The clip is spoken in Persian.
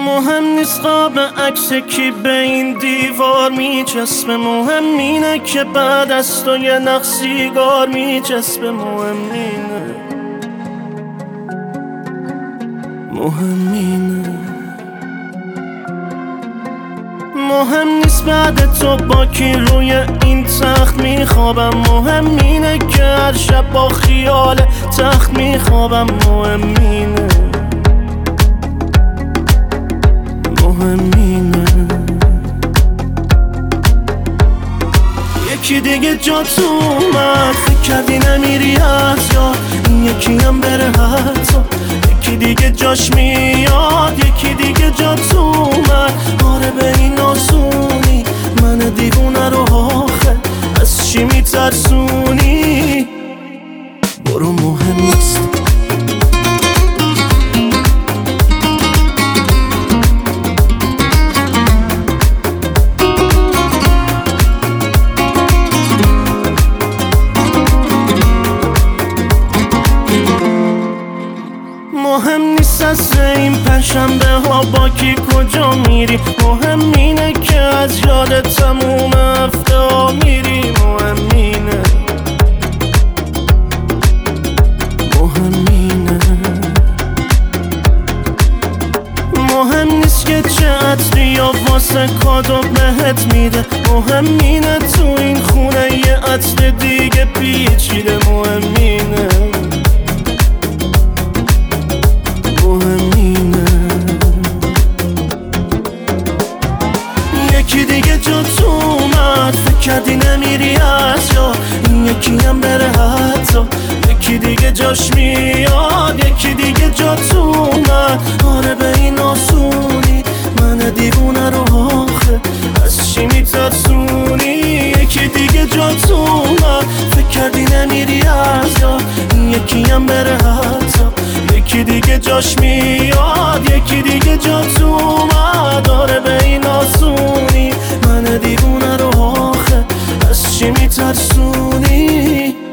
مهم نیست قاب عکس کی به این دیوار میچسبه، مهم اینه که بعد از تو یه نخ سیگار میچسبه. مهم اینه مهم نیست بعد تو با کی روی این تخت میخوابم، مهم اینه که هر شب با خیال تخت میخوابم. مهم اینه یکی دیگه جا تو اومد، فکر کردی نمیری از یاد، این یکی هم بره حتی یکی دیگه جاش میاد. یکی دیگه جا تو اومد، آره به این آسونی من دیوونه رو آخه از چی میترسونی؟ برو مهم نیست. مهم نیست از این پنجشنبه ها با کی کجا میری، مهم اینه که از یاد تموم هفته ها میری. مهم نیست که چه عطری یا واسه کادو بهت میده، مهم اینه تو این خونه یه عطر دیگه پیچیده. مهم اینه یکی دیگه جا تو اومد، فکر کردی نمیری از جا، این یکی هم بره حتی یکی دیگه جاش میاد. یکی دیگه جا تو اومد، آره به این آسونی من دیوونه رو آخه از چی میترسونی؟ یکی دیگه جا تو اومد، فکر کردی نمیری از جا، این یکی هم بره حتی یکی دیگه جاش میاد. یکی دیگه جا تو اومد، آره به این آسونی من دیوونه رو آخه از چی میترسونی؟